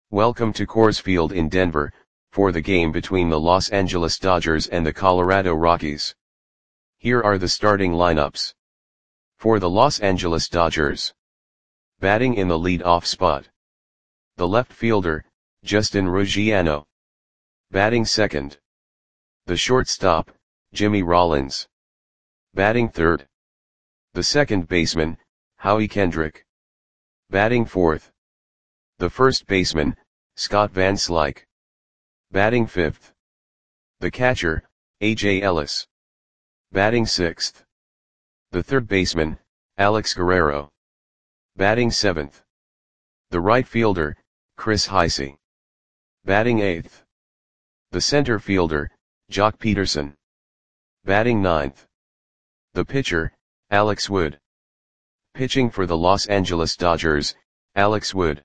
Welcome to Coors Field in Denver, for the game between the Los Angeles Dodgers and the Colorado Rockies. Here are the starting lineups. For the Los Angeles Dodgers. Batting in the lead-off spot. The left fielder, Justin Ruggiano. Batting second. The shortstop, Jimmy Rollins. Batting third. The second baseman, Howie Kendrick. Batting fourth. The first baseman, Scott Van Slyke. Batting fifth. The catcher, A.J. Ellis. Batting sixth. The third baseman, Alex Guerrero. Batting seventh. The right fielder, Chris Heisey. Batting eighth. The center fielder, Joc Pederson. Batting ninth. The pitcher, Alex Wood. Pitching for the Los Angeles Dodgers, Alex Wood.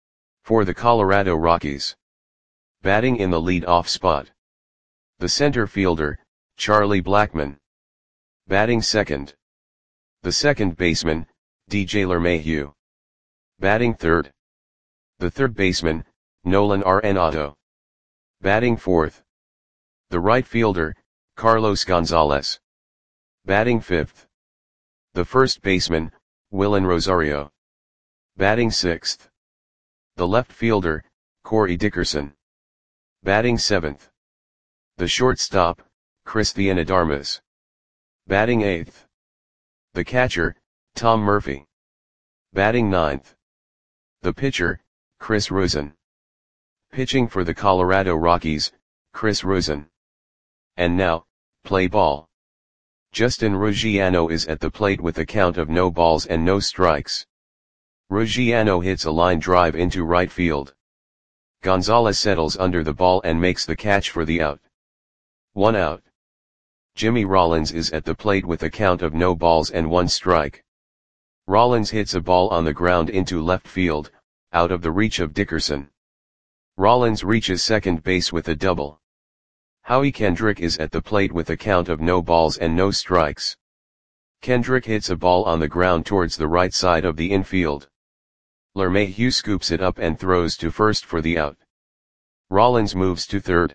For the Colorado Rockies. Batting in the lead-off spot. The center fielder, Charlie Blackmon. Batting second. The second baseman, DJ LeMahieu. Batting third. The third baseman, Nolan Arenado. Batting fourth. The right fielder, Carlos Gonzalez. Batting fifth. The first baseman, Willen Rosario. Batting sixth. The left fielder, Corey Dickerson. Batting seventh. The shortstop, Cristian Adarmas. Batting eighth. The catcher, Tom Murphy. Batting ninth. The pitcher, Chris Rosen. Pitching for the Colorado Rockies, Chris Rosen. And now, play ball. Justin Ruggiano is at the plate with a count of no balls and no strikes. Ruggiano hits a line drive into right field. Gonzalez settles under the ball and makes the catch for the out. 1 out. Jimmy Rollins is at the plate with a count of no balls and 1 strike. Rollins hits a ball on the ground into left field, out of the reach of Dickerson. Rollins reaches second base with a double. Howie Kendrick is at the plate with a count of no balls and no strikes. Kendrick hits a ball on the ground towards the right side of the infield. LeMahieu scoops it up and throws to first for the out. Rollins moves to third.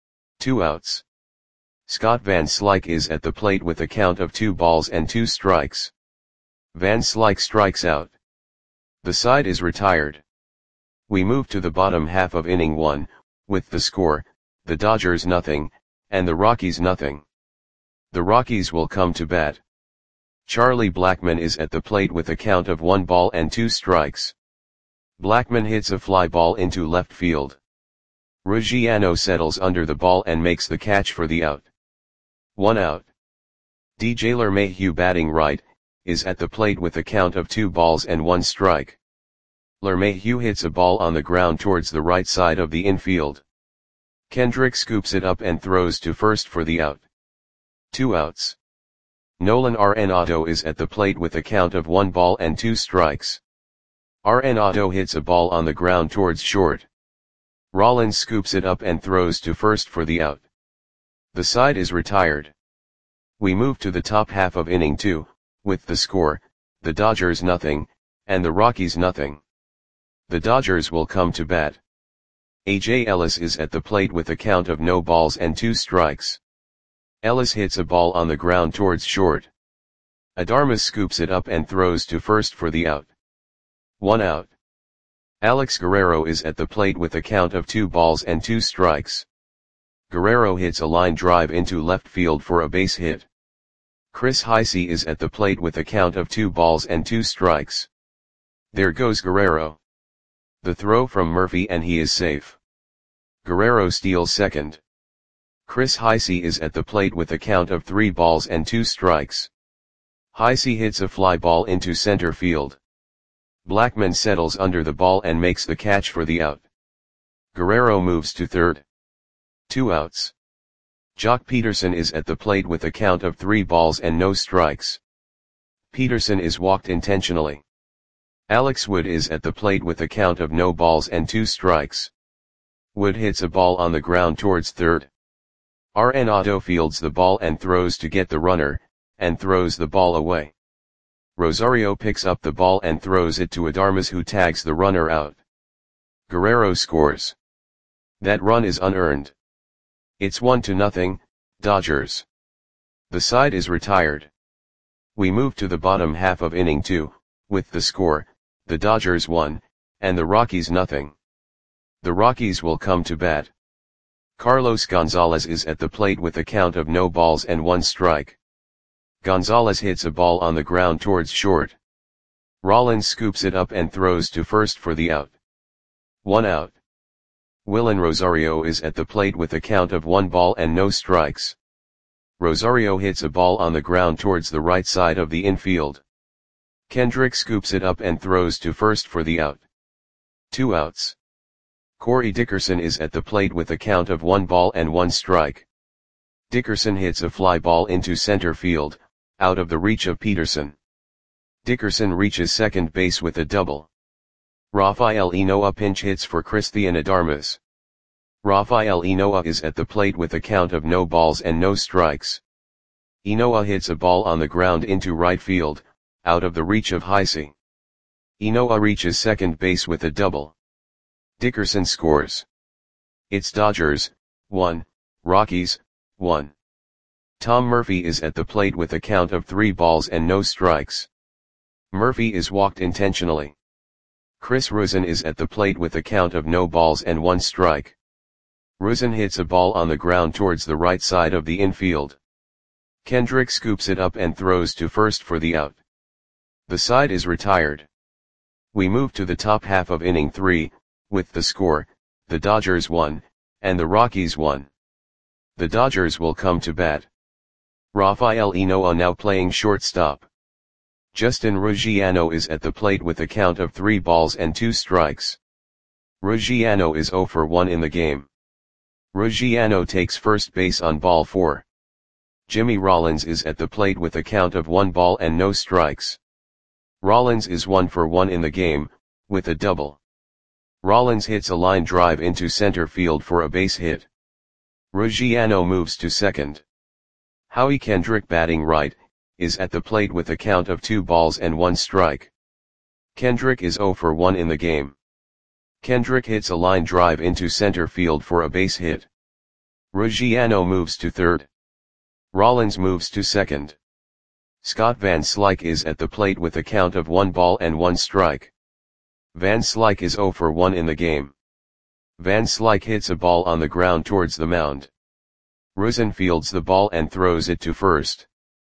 2 outs. Scott Van Slyke is at the plate with a count of 2 balls and 2 strikes. Van Slyke strikes out. The side is retired. We move to the bottom half of inning 1, with the score, the Dodgers nothing, and the Rockies nothing. The Rockies will come to bat. Charlie Blackmon is at the plate with a count of 1 ball and 2 strikes. Blackmon hits a fly ball into left field. Ruggiano settles under the ball and makes the catch for the out. 1 out. DJ LeMahieu batting right, is at the plate with a count of 2 balls and 1 strike. LeMahieu hits a ball on the ground towards the right side of the infield. Kendrick scoops it up and throws to first for the out. 2 outs. Nolan Arenado is at the plate with a count of 1 ball and 2 strikes. Arenado hits a ball on the ground towards short. Rollins scoops it up and throws to first for the out. The side is retired. We move to the top half of inning 2, with the score, the Dodgers nothing, and the Rockies nothing. The Dodgers will come to bat. A.J. Ellis is at the plate with a count of no balls and 2 strikes. Ellis hits a ball on the ground towards short. Adarmas scoops it up and throws to first for the out. 1 out. Alex Guerrero is at the plate with a count of 2 balls and 2 strikes. Guerrero hits a line drive into left field for a base hit. Chris Heisey is at the plate with a count of 2 balls and 2 strikes. There goes Guerrero. The throw from Murphy and he is safe. Guerrero steals second. Chris Heisey is at the plate with a count of 3 balls and 2 strikes. Heisey hits a fly ball into center field. Blackmon settles under the ball and makes the catch for the out. Guerrero moves to third. 2 outs. Joc Pederson is at the plate with a count of 3 balls and no strikes. Pederson is walked intentionally. Alex Wood is at the plate with a count of no balls and 2 strikes. Wood hits a ball on the ground towards third. Arenado fields the ball and throws to get the runner, and throws the ball away. Rosario picks up the ball and throws it to Adarmas, who tags the runner out. Guerrero scores. That run is unearned. It's 1-0, Dodgers. The side is retired. We move to the bottom half of inning 2, with the score, the Dodgers 1, and the Rockies nothing. The Rockies will come to bat. Carlos Gonzalez is at the plate with a count of no balls and 1 strike. Gonzalez hits a ball on the ground towards short. Rollins scoops it up and throws to first for the out. 1 out. Willen Rosario is at the plate with a count of 1 ball and no strikes. Rosario hits a ball on the ground towards the right side of the infield. Kendrick scoops it up and throws to first for the out. 2 outs. Corey Dickerson is at the plate with a count of 1 ball and 1 strike. Dickerson hits a fly ball into center field, out of the reach of Peterson. Dickerson reaches second base with a double. Rafael Enoa pinch hits for Cristian Adarmas. Rafael Enoa is at the plate with a count of no balls and no strikes. Enoa hits a ball on the ground into right field, out of the reach of Heisey. Enoa reaches second base with a double. Dickerson scores. It's Dodgers, 1, Rockies, 1. Tom Murphy is at the plate with a count of 3 balls and no strikes. Murphy is walked intentionally. Chris Ruzin is at the plate with a count of no balls and 1 strike. Ruzin hits a ball on the ground towards the right side of the infield. Kendrick scoops it up and throws to first for the out. The side is retired. We move to the top half of inning 3, with the score, the Dodgers 1, and the Rockies 1. The Dodgers will come to bat. Rafael Enoa now playing shortstop. Justin Ruggiano is at the plate with a count of 3 balls and 2 strikes. Ruggiano is 0 for 1 in the game. Ruggiano takes first base on ball 4. Jimmy Rollins is at the plate with a count of 1 ball and no strikes. Rollins is 1 for 1 in the game, with a double. Rollins hits a line drive into center field for a base hit. Ruggiano moves to second. Howie Kendrick, batting right, is at the plate with a count of 2 balls and 1 strike. Kendrick is 0 for 1 in the game. Kendrick hits a line drive into center field for a base hit. Ruggiano moves to third. Rollins moves to second. Scott Van Slyke is at the plate with a count of 1 ball and 1 strike. Van Slyke is 0 for 1 in the game. Van Slyke hits a ball on the ground towards the mound. Ruzin fields the ball and throws it to first.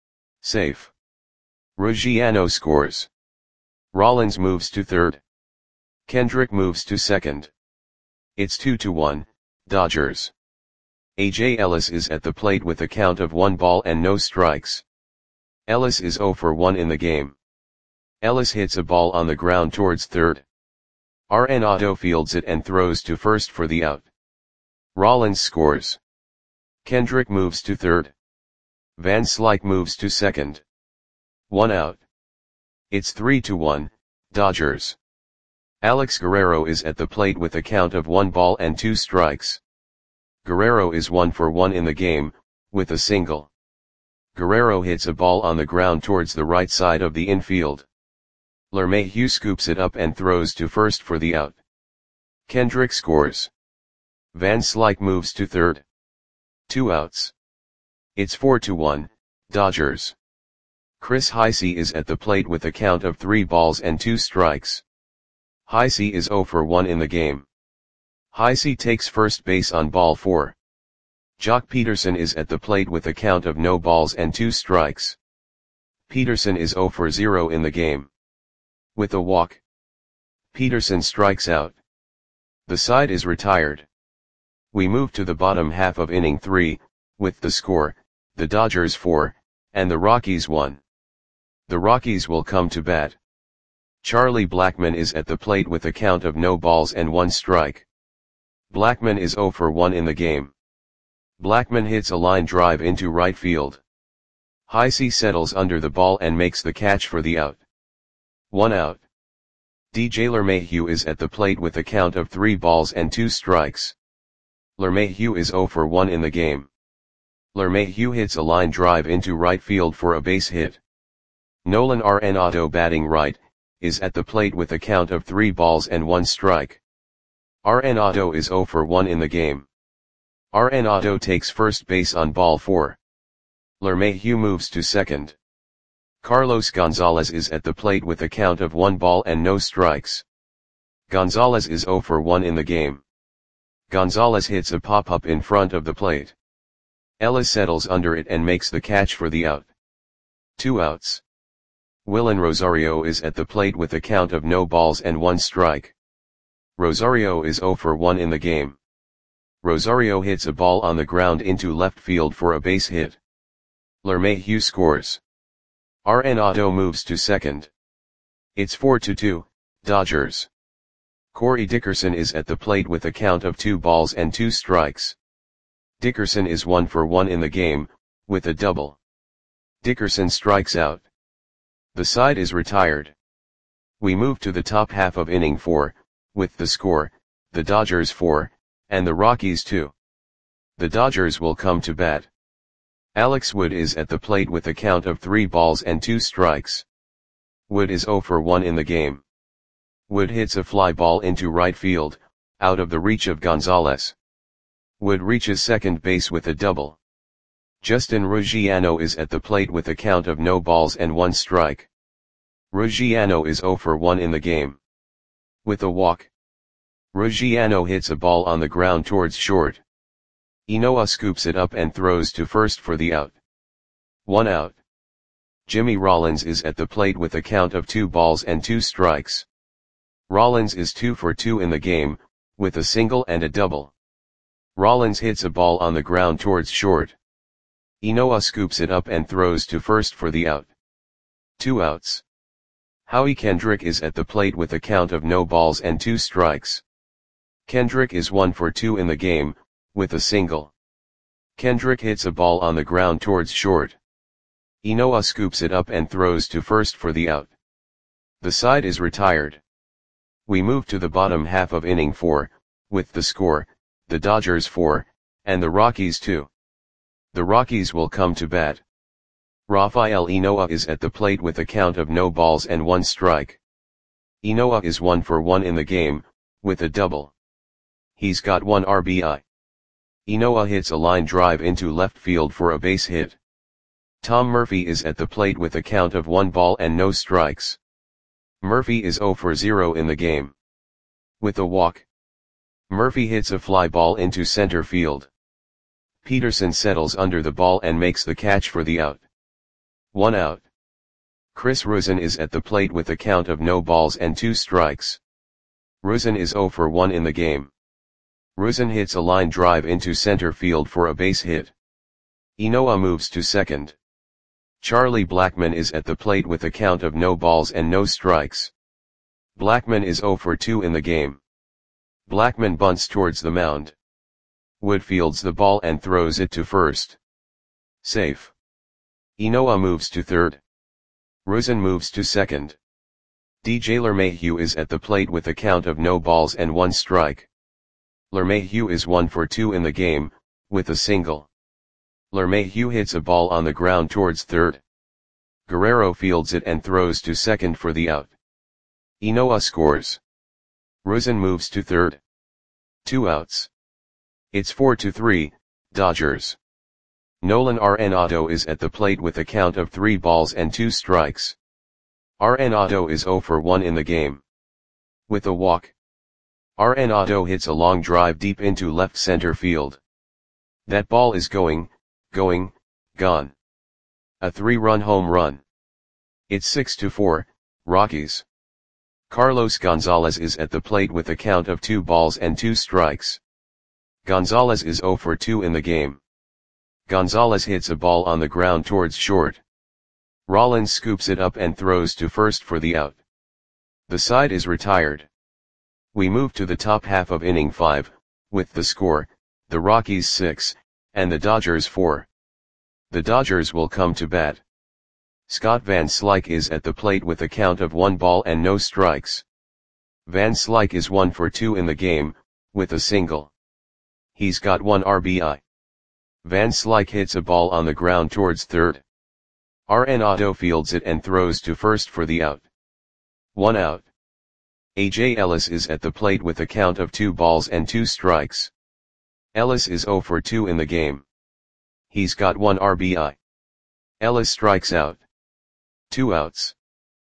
Safe. Ruggiano scores. Rollins moves to third. Kendrick moves to second. It's 2-1, Dodgers. A.J. Ellis is at the plate with a count of 1 ball and no strikes. Ellis is 0 for 1 in the game. Ellis hits a ball on the ground towards third. Arenado fields it and throws to first for the out. Rollins scores. Kendrick moves to third. Van Slyke moves to second. 1 out. It's 3-1, Dodgers. Alex Guerrero is at the plate with a count of 1 ball and 2 strikes. Guerrero is 1 for 1 in the game, with a single. Guerrero hits a ball on the ground towards the right side of the infield. LeMahieu scoops it up and throws to first for the out. Kendrick scores. Van Slyke moves to third. 2 outs. It's 4-1, Dodgers. Chris Heisey is at the plate with a count of 3 balls and 2 strikes. Heisey is 0 for 1 in the game. Heisey takes first base on ball 4. Jock Peterson is at the plate with a count of no balls and 2 strikes. Peterson is 0 for 0 in the game. With a walk, Peterson strikes out. The side is retired. We move to the bottom half of inning 3, with the score, the Dodgers 4, and the Rockies 1. The Rockies will come to bat. Charlie Blackmon is at the plate with a count of no balls and 1 strike. Blackmon is 0 for 1 in the game. Blackmon hits a line drive into right field. Heisey settles under the ball and makes the catch for the out. 1 out. DJ LeMahieu is at the plate with a count of 3 balls and 2 strikes. LeMahieu is 0 for 1 in the game. LeMahieu hits a line drive into right field for a base hit. Nolan Arenado, batting right, is at the plate with a count of 3 balls and 1 strike. RN Otto is 0 for 1 in the game. RN Otto takes first base on ball 4. LeMahieu moves to second. Carlos Gonzalez is at the plate with a count of 1 ball and no strikes. Gonzalez is 0 for 1 in the game. Gonzalez hits a pop-up in front of the plate. Ellis settles under it and makes the catch for the out. 2 outs. Willen Rosario is at the plate with a count of no balls and 1 strike. Rosario is 0 for 1 in the game. Rosario hits a ball on the ground into left field for a base hit. LeMahieu scores. RN Otto moves to second. It's 4-2, Dodgers. Corey Dickerson is at the plate with a count of 2 balls and 2 strikes. Dickerson is 1 for 1 in the game, with a double. Dickerson strikes out. The side is retired. We move to the top half of inning 4, with the score, the Dodgers 4, and the Rockies 2. The Dodgers will come to bat. Alex Wood is at the plate with a count of 3 balls and 2 strikes. Wood is 0 for 1 in the game. Wood hits a fly ball into right field, out of the reach of Gonzalez. Wood reaches second base with a double. Justin Ruggiano is at the plate with a count of no balls and 1 strike. Ruggiano is 0 for 1 in the game. With a walk. Ruggiano hits a ball on the ground towards short. Inoa scoops it up and throws to first for the out. 1 out. Jimmy Rollins is at the plate with a count of 2 balls and 2 strikes. Rollins is 2 for 2 in the game, with a single and a double. Rollins hits a ball on the ground towards short. Inoa scoops it up and throws to first for the out. 2 outs. Howie Kendrick is at the plate with a count of no balls and 2 strikes. Kendrick is 1 for 2 in the game, with a single. Kendrick hits a ball on the ground towards short. Inoa scoops it up and throws to first for the out. The side is retired. We move to the bottom half of inning 4, with the score, the Dodgers 4, and the Rockies 2. The Rockies will come to bat. Rafael Inoa is at the plate with a count of no balls and 1 strike. Inoa is 1 for 1 in the game, with a double. He's got 1 RBI. Inoa hits a line drive into left field for a base hit. Tom Murphy is at the plate with a count of 1 ball and no strikes. Murphy is 0 for 0 in the game. With a walk. Murphy hits a fly ball into center field. Peterson settles under the ball and makes the catch for the out. 1 out. Chris Rusin is at the plate with a count of no balls and 2 strikes. Rusin is 0 for 1 in the game. Rusin hits a line drive into center field for a base hit. Inoa moves to second. Charlie Blackmon is at the plate with a count of no balls and no strikes. Blackmon is 0 for 2 in the game. Blackmon bunts towards the mound. Wood fields the ball and throws it to first. Safe. Inoa moves to third. Rusin moves to second. DJ LeMahieu is at the plate with a count of no balls and 1 strike. LeMahieu is 1 for 2 in the game, with a single. LeMahieu hits a ball on the ground towards third. Guerrero fields it and throws to second for the out. Inoa scores. Rusin moves to third. 2 outs. It's 4-3, Dodgers. Nolan Arenado is at the plate with a count of 3 balls and 2 strikes. Arenado is 0 for 1 in the game. With a walk. Arenado hits a long drive deep into left center field. That ball is gone. A 3-run home run. It's 6-4, Rockies. Carlos Gonzalez is at the plate with a count of 2 balls and 2 strikes. Gonzalez is 0 for 2 in the game. Gonzalez hits a ball on the ground towards short. Rollins scoops it up and throws to first for the out. The side is retired. We move to the top half of inning 5, with the score, the Rockies 6, and the Dodgers 4. The Dodgers will come to bat. Scott Van Slyke is at the plate with a count of 1 ball and no strikes. Van Slyke is 1 for 2 in the game, with a single. He's got 1 RBI. Van Slyke hits a ball on the ground towards third. Arenado fields it and throws to first for the out. 1 out. A.J. Ellis is at the plate with a count of 2 balls and 2 strikes. Ellis is 0 for 2 in the game. He's got 1 RBI. Ellis strikes out. 2 outs.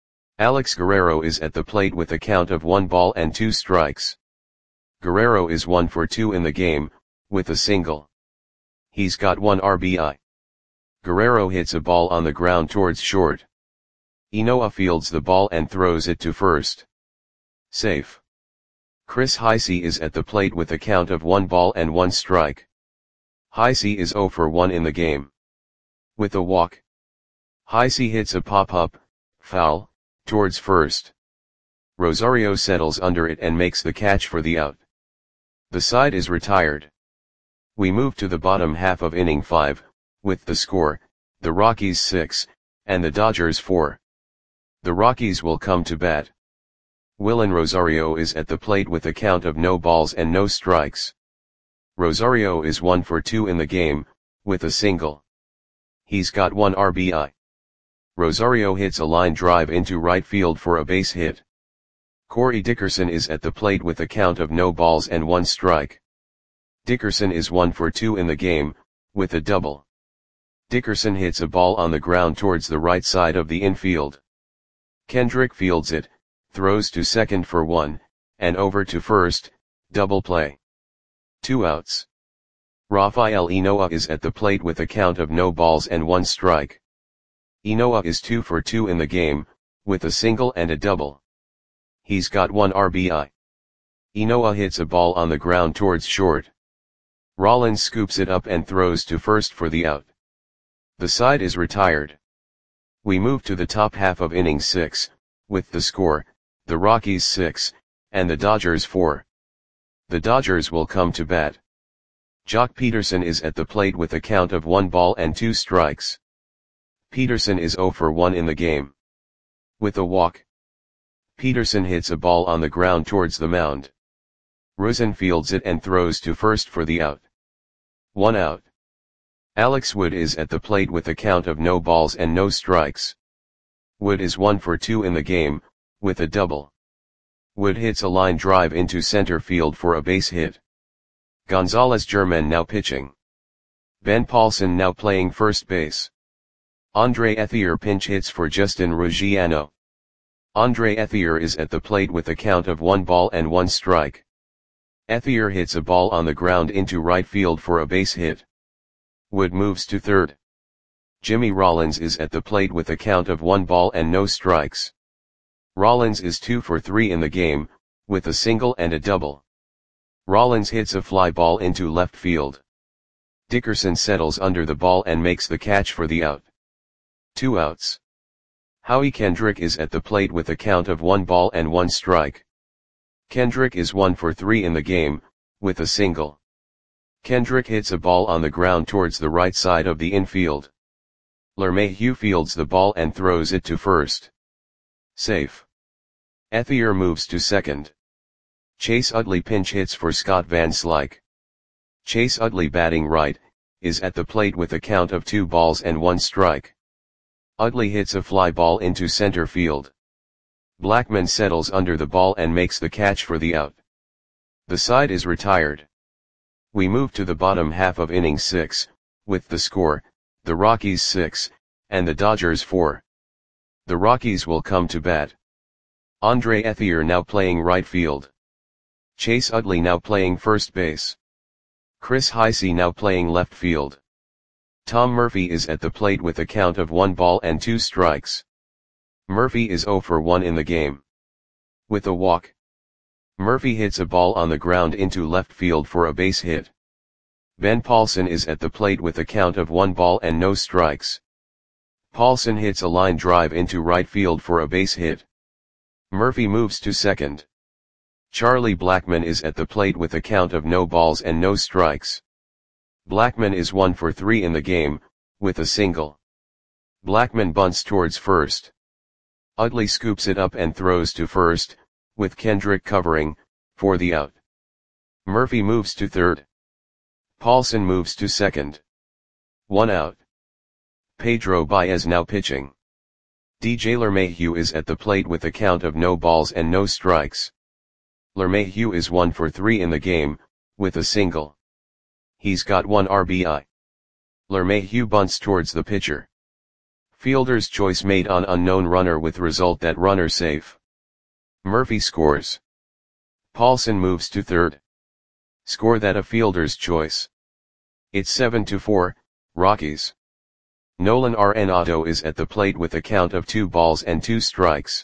Alex Guerrero is at the plate with a count of 1 ball and 2 strikes. Guerrero is 1 for 2 in the game, with a single. He's got 1 RBI. Guerrero hits a ball on the ground towards short. Inoa fields the ball and throws it to first. Safe. Chris Heisey is at the plate with a count of 1 ball and 1 strike. Heisey is 0 for 1 in the game. With a walk. Heisey hits a pop-up, foul, towards first. Rosario settles under it and makes the catch for the out. The side is retired. We move to the bottom half of inning 5, with the score, the Rockies 6, and the Dodgers 4. The Rockies will come to bat. Willen Rosario is at the plate with a count of no balls and no strikes. Rosario is 1 for 2 in the game, with a single. He's got 1 RBI. Rosario hits a line drive into right field for a base hit. Corey Dickerson is at the plate with a count of no balls and 1 strike. Dickerson is 1 for 2 in the game, with a double. Dickerson hits a ball on the ground towards the right side of the infield. Kendrick fields it, throws to second for 1, and over to first, double play. 2 outs. Rafael Inoa is at the plate with a count of no balls and 1 strike. Inoa is 2 for 2 in the game, with a single and a double. He's got 1 RBI. Inoa hits a ball on the ground towards short. Rollins scoops it up and throws to first for the out. The side is retired. We move to the top half of inning 6, with the score, the Rockies 6, and the Dodgers 4. The Dodgers will come to bat. Jock Peterson is at the plate with a count of 1 ball and 2 strikes. Peterson is 0 for 1 in the game. With a walk. Peterson hits a ball on the ground towards the mound. Rosen fields it and throws to first for the out. 1 out. Alex Wood is at the plate with a count of no balls and no strikes. Wood is 1 for 2 in the game, with a double. Wood hits a line drive into center field for a base hit. Gonzalez German now pitching. Ben Paulson now playing first base. Andre Ethier pinch hits for Justin Ruggiano. Andre Ethier is at the plate with a count of 1 ball and 1 strike. Ethier hits a ball on the ground into right field for a base hit. Wood moves to third. Jimmy Rollins is at the plate with a count of 1 ball and no strikes. Rollins is 2 for 3 in the game, with a single and a double. Rollins hits a fly ball into left field. Dickerson settles under the ball and makes the catch for the out. 2 outs. Howie Kendrick is at the plate with a count of 1 ball and 1 strike. Kendrick is 1 for 3 in the game, with a single. Kendrick hits a ball on the ground towards the right side of the infield. LeMahieu fields the ball and throws it to first. Safe. Ethier moves to second. Chase Utley pinch hits for Scott Van Slyke. Chase Utley batting right, is at the plate with a count of 2 balls and 1 strike. Utley hits a fly ball into center field. Blackman settles under the ball and makes the catch for the out. The side is retired. We move to the bottom half of inning 6, with the score, the Rockies 6, and the Dodgers 4. The Rockies will come to bat. Andre Ethier now playing right field. Chase Utley now playing first base. Chris Heisey now playing left field. Tom Murphy is at the plate with a count of 1 ball and 2 strikes. Murphy is 0 for 1 in the game. With a walk. Murphy hits a ball on the ground into left field for a base hit. Ben Paulson is at the plate with a count of 1 ball and no strikes. Paulson hits a line drive into right field for a base hit. Murphy moves to second. Charlie Blackman is at the plate with a count of no balls and no strikes. Blackman is 1 for 3 in the game, with a single. Blackman bunts towards first. Utley scoops it up and throws to first, with Kendrick covering, for the out. Murphy moves to third. Paulson moves to second. 1 out. Pedro Baez now pitching. DJ LeMahieu is at the plate with a count of no balls and no strikes. LeMahieu is 1 for 3 in the game, with a single. He's got 1 RBI. LeMahieu bunts towards the pitcher. Fielder's choice made on unknown runner with result that runner safe. Murphy scores. Paulson moves to third. Score that a fielder's choice. It's 7-4, Rockies. Nolan Arenado is at the plate with a count of 2 balls and 2 strikes.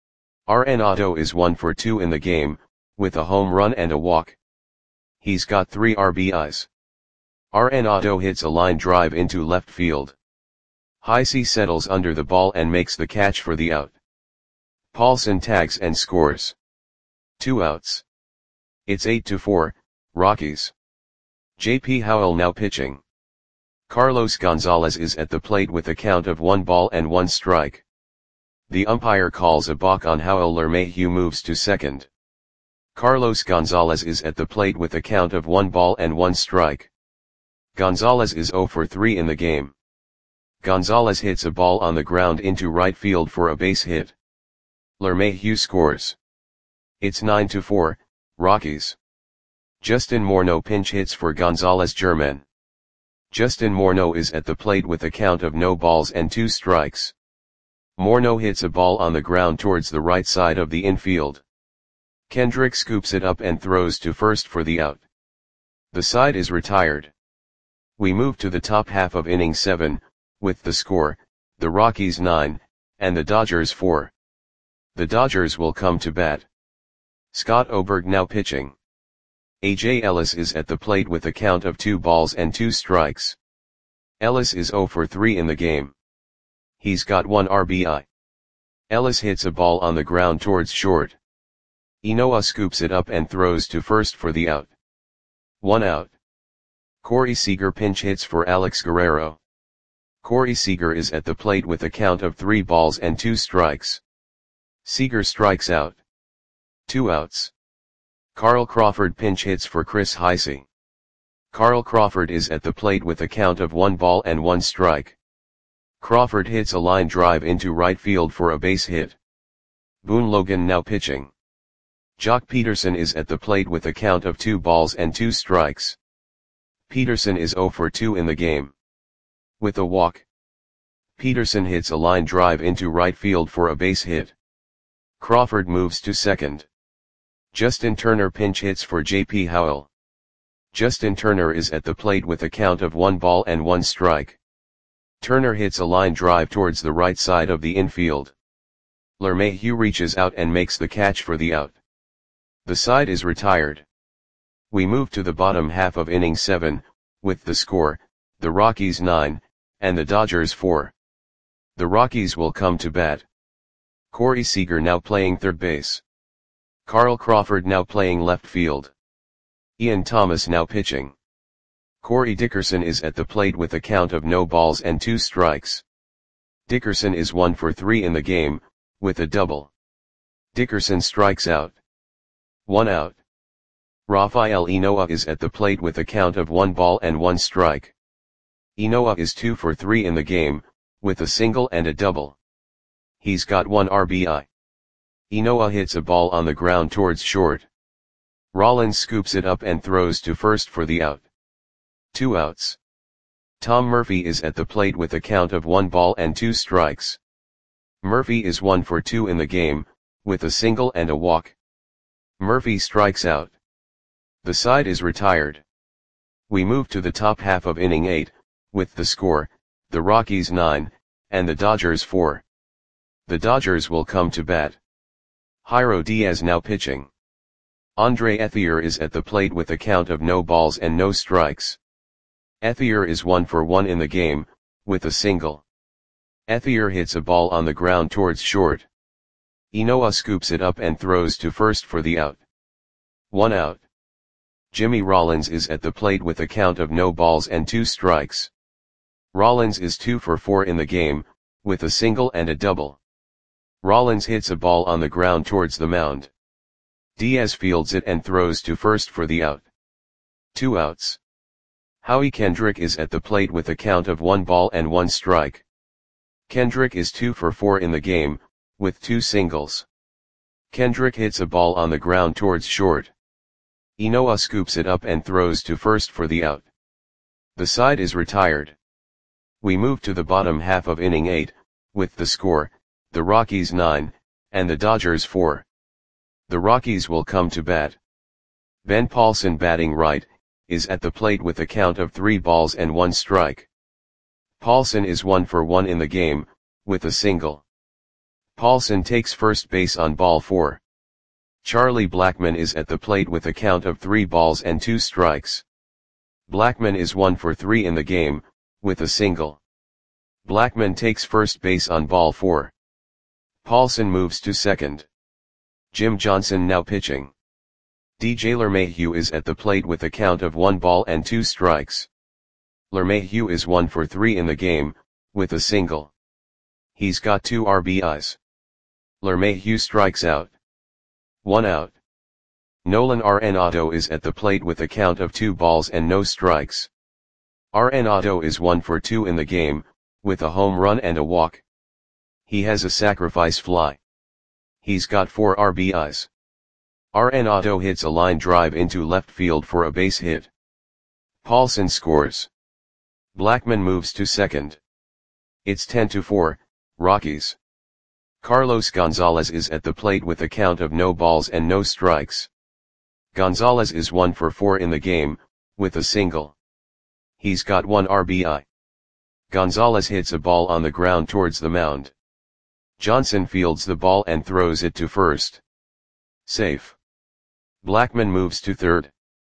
Arenado is 1 for 2 in the game, with a home run and a walk. He's got 3 RBIs. Arenado hits a line drive into left field. Heisey settles under the ball and makes the catch for the out. Paulson tags and scores. 2 outs. It's 8-4, Rockies. J.P. Howell now pitching. Carlos Gonzalez is at the plate with a count of 1 ball and 1 strike. The umpire calls a balk on Howell. LeMahieu moves to second. Carlos Gonzalez is at the plate with a count of 1 ball and 1 strike. Gonzalez is 0 for 3 in the game. Gonzalez hits a ball on the ground into right field for a base hit. LeMahieu scores. It's 9-4, Rockies. Justin Morneau pinch hits for Gonzalez German. Justin Morneau is at the plate with a count of no balls and 2 strikes. Morneau hits a ball on the ground towards the right side of the infield. Kendrick scoops it up and throws to first for the out. The side is retired. We move to the top half of inning 7, with the score, the Rockies 9, and the Dodgers 4. The Dodgers will come to bat. Scott Oberg now pitching. A.J. Ellis is at the plate with a count of 2 balls and 2 strikes. Ellis is 0 for 3 in the game. He's got 1 RBI. Ellis hits a ball on the ground towards short. Inoa scoops it up and throws to first for the out. 1 out. Corey Seager pinch hits for Alex Guerrero. Corey Seager is at the plate with a count of 3 balls and 2 strikes. Seager strikes out. 2 outs. Carl Crawford pinch hits for Chris Heisey. Carl Crawford is at the plate with a count of 1 ball and 1 strike. Crawford hits a line drive into right field for a base hit. Boone Logan now pitching. Jock Peterson is at the plate with a count of 2 balls and 2 strikes. Peterson is 0 for 2 in the game. With a walk. Peterson hits a line drive into right field for a base hit. Crawford moves to second. Justin Turner pinch hits for J.P. Howell. Justin Turner is at the plate with a count of 1 ball and 1 strike. Turner hits a line drive towards the right side of the infield. LeMahieu reaches out and makes the catch for the out. The side is retired. We move to the bottom half of inning 7, with the score, the Rockies 9, and the Dodgers 4. The Rockies will come to bat. Corey Seager now playing third base. Carl Crawford now playing left field. Ian Thomas now pitching. Corey Dickerson is at the plate with a count of no balls and 2 strikes. Dickerson is 1 for 3 in the game, with a double. Dickerson strikes out. 1 out. Rafael Inoa is at the plate with a count of 1 ball and 1 strike. Inoa is 2 for 3 in the game, with a single and a double. He's got 1 RBI. Inoa hits a ball on the ground towards short. Rollins scoops it up and throws to first for the out. 2 outs. Tom Murphy is at the plate with a count of 1 ball and 2 strikes. Murphy is 1 for 2 in the game, with a single and a walk. Murphy strikes out. The side is retired. We move to the top half of inning 8, with the score, the Rockies 9, and the Dodgers 4. The Dodgers will come to bat. Jairo Diaz now pitching. Andre Ethier is at the plate with a count of no balls and no strikes. Ethier is 1 for 1 in the game, with a single. Ethier hits a ball on the ground towards short. Inoa scoops it up and throws to first for the out. 1 out. Jimmy Rollins is at the plate with a count of no balls and 2 strikes. Rollins is 2 for 4 in the game, with a single and a double. Rollins hits a ball on the ground towards the mound. Diaz fields it and throws to first for the out. 2 outs. Howie Kendrick is at the plate with a count of 1 ball and 1 strike. Kendrick is 2 for 4 in the game, with 2 singles. Kendrick hits a ball on the ground towards short. Enoa scoops it up and throws to first for the out. The side is retired. We move to the bottom half of inning 8, with the score, the Rockies 9, and the Dodgers 4. The Rockies will come to bat. Ben Paulson, batting right, is at the plate with a count of 3 balls and 1 strike. Paulson is 1 for 1 in the game, with a single. Paulson takes first base on ball 4. Charlie Blackmon is at the plate with a count of 3 balls and 2 strikes. Blackmon is 1 for 3 in the game, with a single. Blackmon takes first base on ball 4. Paulson moves to second. Jim Johnson now pitching. DJ LeMahieu is at the plate with a count of 1 ball and 2 strikes. LeMahieu is 1 for 3 in the game, with a single. He's got 2 RBIs. LeMahieu strikes out. 1 out. Nolan Arenado is at the plate with a count of 2 balls and no strikes. Arenado is 1 for 2 in the game, with a home run and a walk. He has a sacrifice fly. He's got 4 RBIs. Arenado hits a line drive into left field for a base hit. Paulson scores. Blackmon moves to second. It's 10-4, Rockies. Carlos Gonzalez is at the plate with a count of no balls and no strikes. Gonzalez is 1 for 4 in the game, with a single. He's got 1 RBI. Gonzalez hits a ball on the ground towards the mound. Johnson fields the ball and throws it to first. Safe. Blackmon moves to third.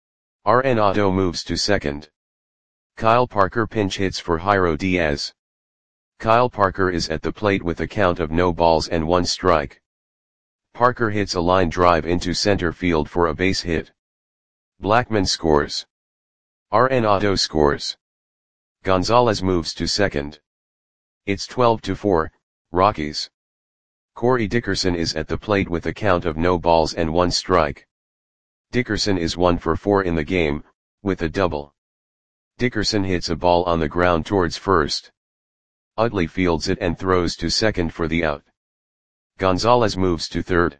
Arenado moves to second. Kyle Parker pinch hits for Jairo Diaz. Kyle Parker is at the plate with a count of no balls and 1 strike. Parker hits a line drive into center field for a base hit. Blackmon scores. Arenado scores. Gonzalez moves to second. It's 12-4, Rockies. Corey Dickerson is at the plate with a count of no balls and 1 strike. Dickerson is 1 for 4 in the game, with a double. Dickerson hits a ball on the ground towards first. Utley fields it and throws to second for the out. Gonzalez moves to third.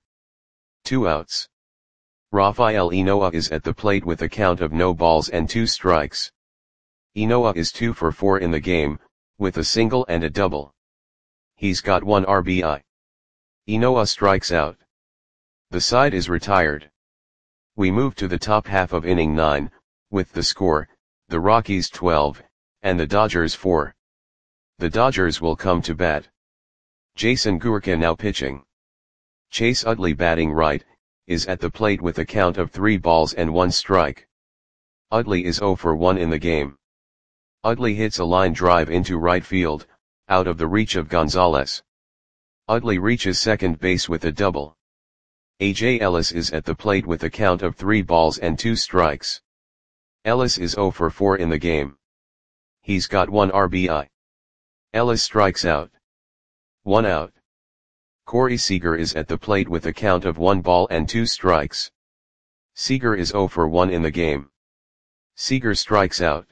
2 outs. Rafael Enoa is at the plate with a count of no balls and 2 strikes. Enoa is 2 for 4 in the game, with a single and a double. He's got 1 RBI. Enoa strikes out. The side is retired. We move to the top half of inning 9, with the score, the Rockies 12, and the Dodgers 4. The Dodgers will come to bat. Jason Gurka now pitching. Chase Utley, batting right, is at the plate with a count of 3 balls and 1 strike. Utley is 0 for 1 in the game. Utley hits a line drive into right field, out of the reach of Gonzalez. Utley reaches second base with a double. A.J. Ellis is at the plate with a count of 3 balls and 2 strikes. Ellis is 0 for 4 in the game. He's got 1 RBI. Ellis strikes out. 1 out. Corey Seager is at the plate with a count of 1 ball and 2 strikes. Seager is 0 for 1 in the game. Seager strikes out.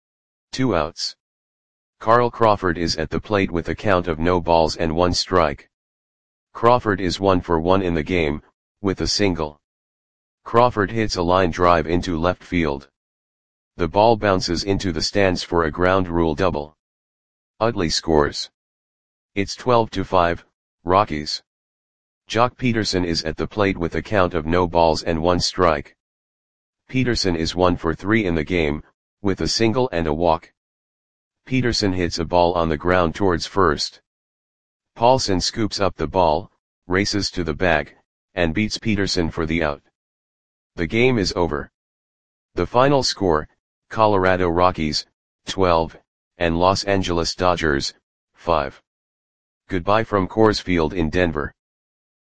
2 outs. Carl Crawford is at the plate with a count of no balls and 1 strike. Crawford is 1 for 1 in the game, with a single. Crawford hits a line drive into left field. The ball bounces into the stands for a ground rule double. Utley scores. It's 12-5, Rockies. Jock Peterson is at the plate with a count of no balls and 1 strike. Peterson is 1 for 3 in the game, with a single and a walk. Peterson hits a ball on the ground towards first. Paulson scoops up the ball, races to the bag, and beats Peterson for the out. The game is over. The final score, Colorado Rockies, 12, and Los Angeles Dodgers, 5. Goodbye from Coors Field in Denver.